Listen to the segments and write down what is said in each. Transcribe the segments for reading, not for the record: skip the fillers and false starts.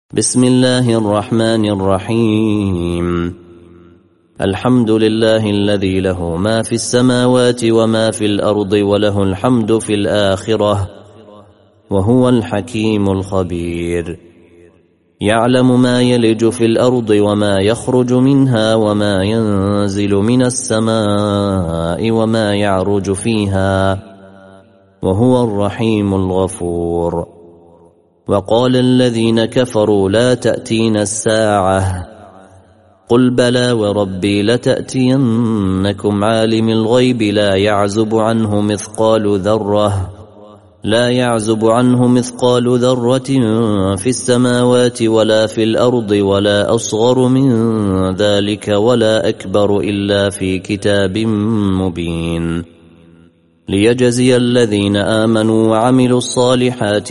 بسم الله الرحمن الرحيم. الحمد لله الذي له ما في السماوات وما في الأرض وله الحمد في الآخرة وهو الحكيم الخبير. يعلم ما يلج في الأرض وما يخرج منها وما ينزل من السماء وما يعرج فيها وهو الرحيم الغفور. وقال الذين كفروا لا تأتينا الساعة قل بلى وربي لتأتينكم عالم الغيب لا يعزب عنه مثقال ذرة في السماوات ولا في الأرض ولا أصغر من ذلك ولا أكبر إلا في كتاب مبين ليجزي الذين آمنوا وعملوا الصالحات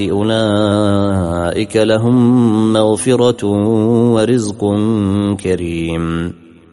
أولئك لهم مغفرة ورزق كريم.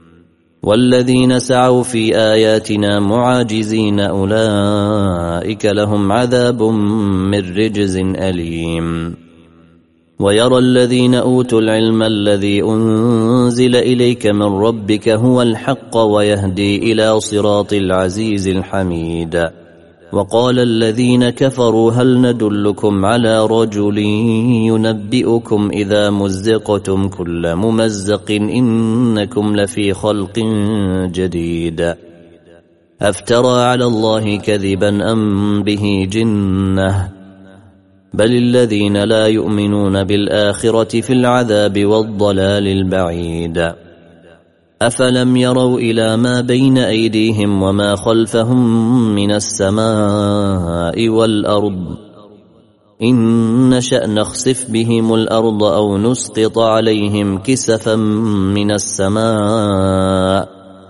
والذين سعوا في آياتنا معاجزين أولئك لهم عذاب من رجز أليم. ويرى الذين أوتوا العلم الذي أنزل إليك من ربك هو الحق ويهدي إلى صراط العزيز الحميد. وقال الذين كفروا هل ندلكم على رجل ينبئكم إذا مزقتم كل ممزق إنكم لفي خلق جديد أفترى على الله كذبا أم به جنة بل الذين لا يؤمنون بالآخرة في العذاب والضلال البعيد. أفلم يروا إلى ما بين أيديهم وما خلفهم من السماء والأرض إن نشأ نخسف بهم الأرض أو نسقط عليهم كسفا من السماء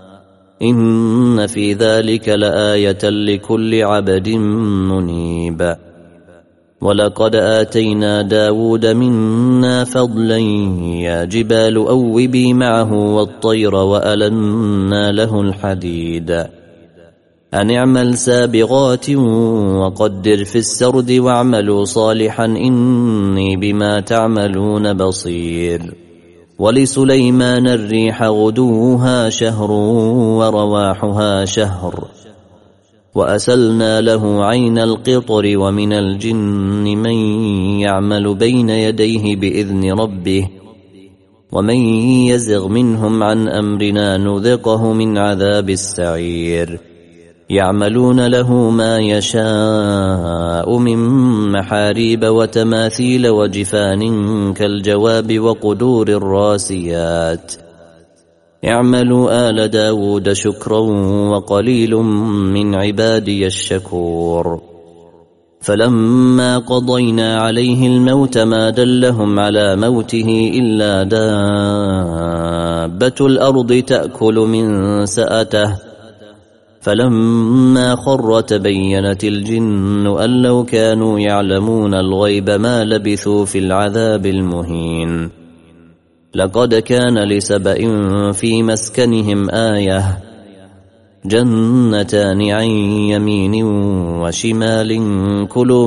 إن في ذلك لآية لكل عبد منيب. ولقد آتينا داود منا فضلا يا جبال أوبي معه والطير وألنا له الحديد أن اعمل سابغات وقدر في السرد واعملوا صالحا إني بما تعملون بصير. ولسليمان الريح غدوها شهر ورواحها شهر وأسلنا له عين القطر ومن الجن من يعمل بين يديه بإذن ربه ومن يزغ منهم عن أمرنا نذقه من عذاب السعير. يعملون له ما يشاء من محاريب وتماثيل وجفان كالجواب وقدور الراسيات اعملوا آل داود شكرا وقليل من عبادي الشكور. فلما قضينا عليه الموت ما دلهم على موته إلا دابة الأرض تأكل من سأته فلما خر تبينت الجن أن لو كانوا يعلمون الغيب ما لبثوا في العذاب المهين. لقد كان لسبأ في مسكنهم آية جنتان عن يمين وشمال كلوا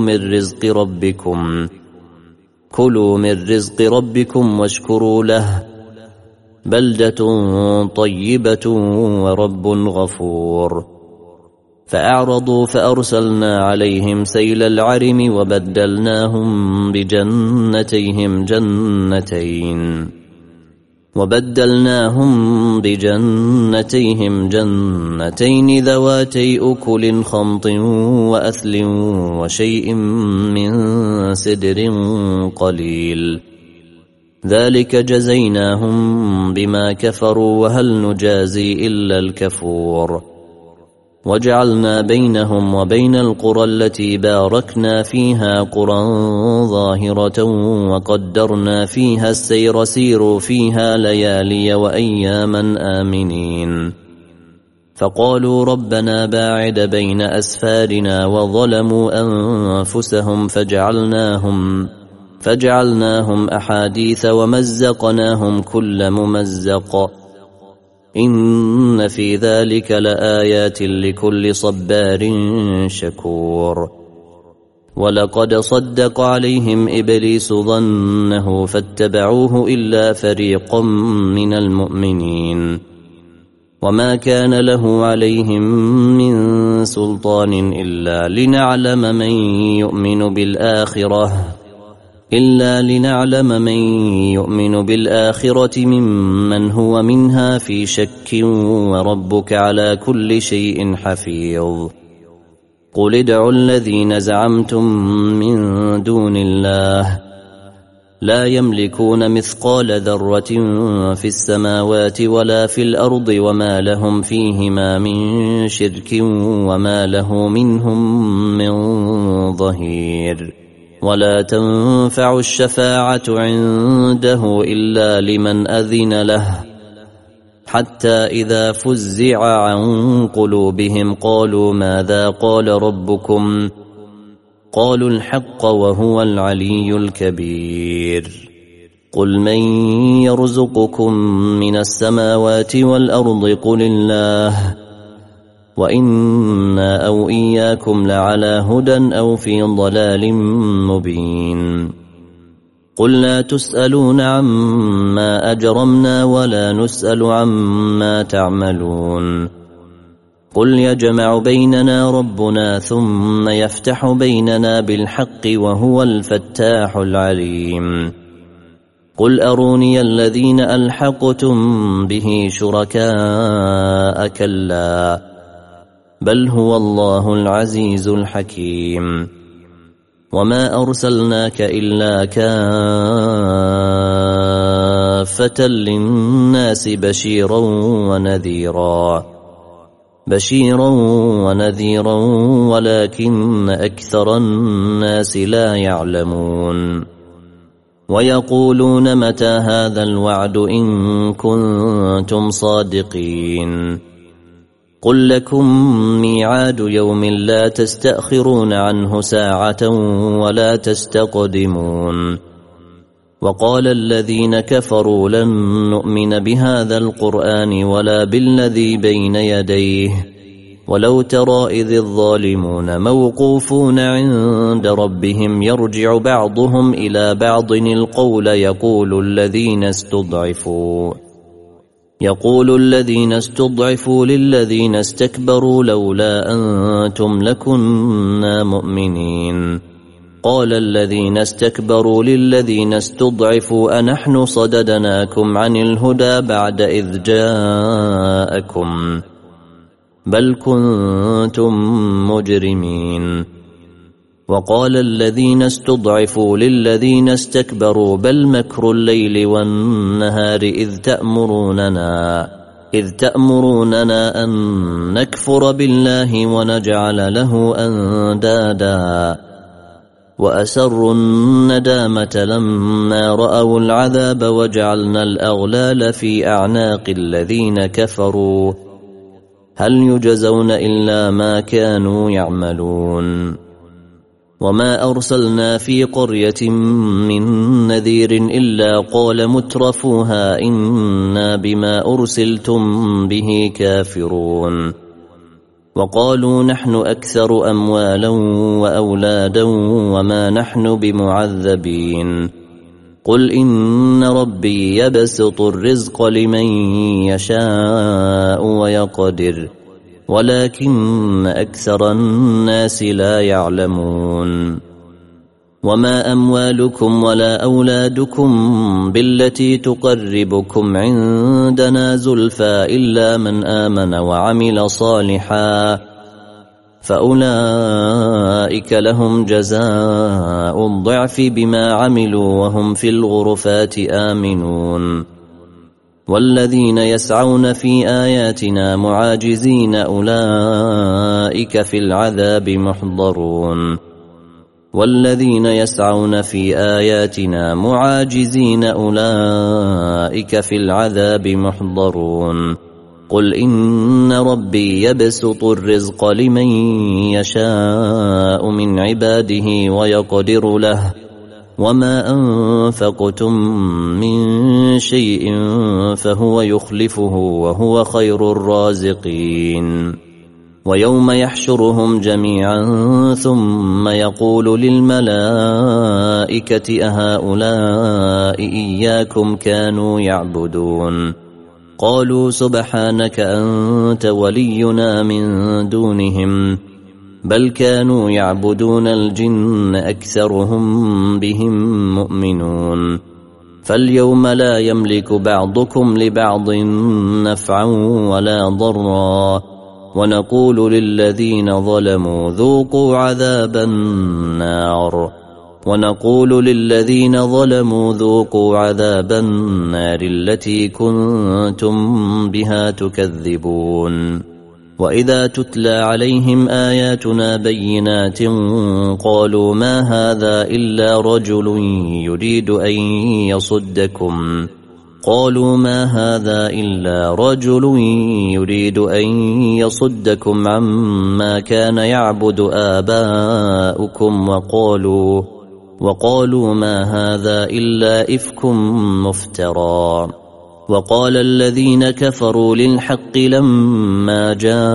من رزق ربكم واشكروا له بلدة طيبة ورب غفور. فأعرضوا فأرسلنا عليهم سيل العرم وبدلناهم بجنتيهم جنتين ذواتي أكل خمط وأثل وشيء من سدر قليل ذلك جزيناهم بما كفروا وهل نجازي إلا الكفور. وجعلنا بينهم وبين القرى التي باركنا فيها قرى ظاهرة وقدرنا فيها السير سيروا فيها ليالي وأياما آمنين. فقالوا ربنا باعد بين أسفارنا وظلموا أنفسهم فجعلناهم أحاديث ومزقناهم كل ممزق إن في ذلك لآيات لكل صبار شكور. ولقد صدق عليهم إبليس ظنه فاتبعوه إلا فريقا من المؤمنين وما كان له عليهم من سلطان إلا لنعلم من يؤمن بالآخرة ممن هو منها في شك وربك على كل شيء حفيظ. قل ادعوا الذين زعمتم من دون الله لا يملكون مثقال ذرة في السماوات ولا في الأرض وما لهم فيهما من شرك وما له منهم من ظهير. ولا تنفع الشفاعة عنده إلا لمن أذن له حتى إذا فزع عن قلوبهم قالوا ماذا قال ربكم قالوا الحق وهو العلي الكبير. قل من يرزقكم من السماوات والأرض قل الله وإنا أو إياكم لعلى هدى أو في ضلال مبين. قل لا تسألون عما أجرمنا ولا نسأل عما تعملون. قل يجمع بيننا ربنا ثم يفتح بيننا بالحق وهو الفتاح العليم. قل أروني الذين ألحقتم به شركاء كلا بل هو الله العزيز الحكيم. وما أرسلناك إلا كافة للناس بشيرا ونذيرا ولكن أكثر الناس لا يعلمون. ويقولون متى هذا الوعد إن كنتم صادقين. قل لكم ميعاد يوم لا تستأخرون عنه ساعة ولا تستقدمون. وقال الذين كفروا لن نؤمن بهذا القرآن ولا بالذي بين يديه ولو ترى إذ الظالمون موقوفون عند ربهم يرجع بعضهم إلى بعض القول يقول الذين استضعفوا للذين استكبروا لولا أنتم لكنا مؤمنين. قال الذين استكبروا للذين استضعفوا أنحن صددناكم عن الهدى بعد إذ جاءكم بل كنتم مجرمين. وقال الذين استضعفوا للذين استكبروا بل مكر الليل والنهار إذ تأمروننا أن نكفر بالله ونجعل له أندادا. وأسروا الندامة لما رأوا العذاب وجعلنا الأغلال في أعناق الذين كفروا هل يجزون إلا ما كانوا يعملون. وما أرسلنا في قرية من نذير إلا قال مترفوها إنا بما أرسلتم به كافرون. وقالوا نحن أكثر أموالا وأولادا وما نحن بمعذبين. قل إن ربي يبسط الرزق لمن يشاء ويقدر ولكن أكثر الناس لا يعلمون. وما أموالكم ولا أولادكم بالتي تقربكم عندنا زلفى إلا من آمن وعمل صالحا فأولئك لهم جزاء الضعف بما عملوا وهم في الغرفات آمنون. والذين يسعون في آياتنا معاجزين أولئك في العذاب محضرون. والذين يسعون في آياتنا معاجزين أولئك في العذاب محضرون. قل إن ربي يبسط الرزق لمن يشاء من عباده ويقدر له وما أنفقتم من شيء فهو يخلفه وهو خير الرازقين. ويوم يحشرهم جميعا ثم يقول للملائكة أهؤلاء إياكم كانوا يعبدون قالوا سبحانك أنت ولينا من دونهم بل كانوا يعبدون الجن أكثرهم بهم مؤمنون فاليوم لا يملك بعضكم لبعض نفعا ولا ضرا ونقول للذين ظلموا ذوقوا عذاب النار التي كنتم بها تكذبون وإذا تتلى عليهم آياتنا بينات قالوا ما هذا إلا رجل يريد أن يصدكم عما كان يعبد آباؤكم وقالوا ما هذا إلا إفك مفترى وقال الذين كفروا للحق لما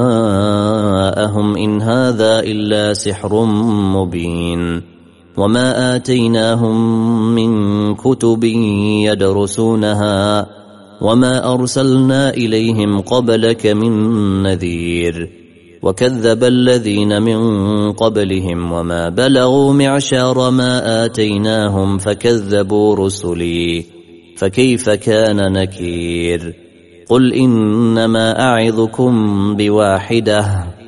جاءهم إن هذا إلا سحر مبين وما آتيناهم من كتب يدرسونها وما أرسلنا إليهم قبلك من نذير وكذب الذين من قبلهم وما بلغوا معشار ما آتيناهم فكذبوا رسلي فكيف كان نكير قل إنما أعظكم بواحدة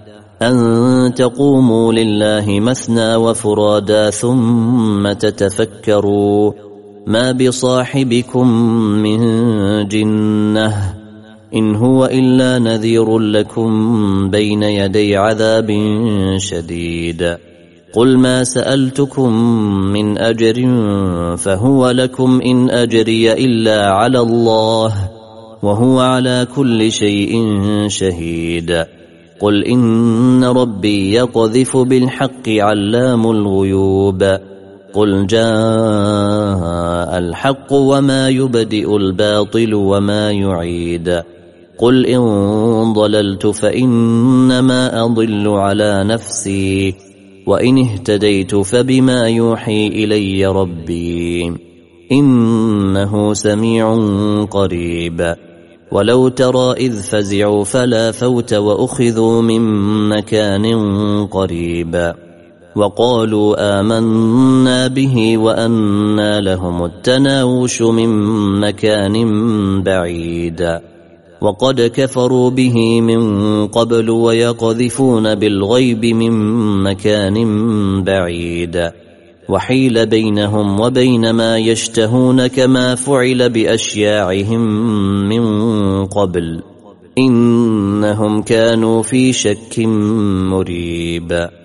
أن تقوموا لله مثنى وفرادا ثم تتفكروا ما بصاحبكم من جنة إن هو إلا نذير لكم بين يدي عذاب شديد قل ما سألتكم من أجر فهو لكم إن أجري إلا على الله وهو على كل شيء شهيد قل إن ربي يقذف بالحق علام الغيوب قل جاء الحق وما يبدئ الباطل وما يعيد قل إن ضللت فإنما أضل على نفسي وإن اهتديت فبما يوحي إلي ربي إنه سميع قريب ولو ترى إذ فزعوا فلا فوت وأخذوا من مكان قريب وقالوا آمنا به وأنى لهم التناوش من مكان بعيد وقد كفروا به من قبل ويقذفون بالغيب من مكان بعيد وحيل بينهم وبين ما يشتهون كما فعل بأشياعهم من قبل إنهم كانوا في شك مريب